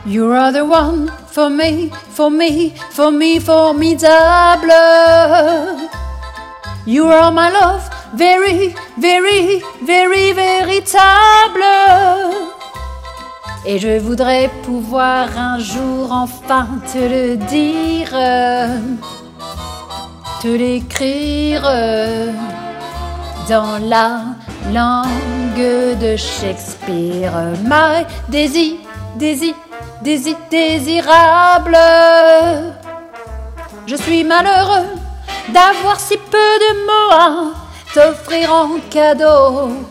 You are the one for me, for me, for me, formidable. You are my love, very, very, very, véritable. Et je voudrais pouvoir un jour enfin te le dire, te l'écrire dans la langue de Shakespeare. My désirable. Je suis malheureux d'avoir si peu de mots à t'offrir en cadeau.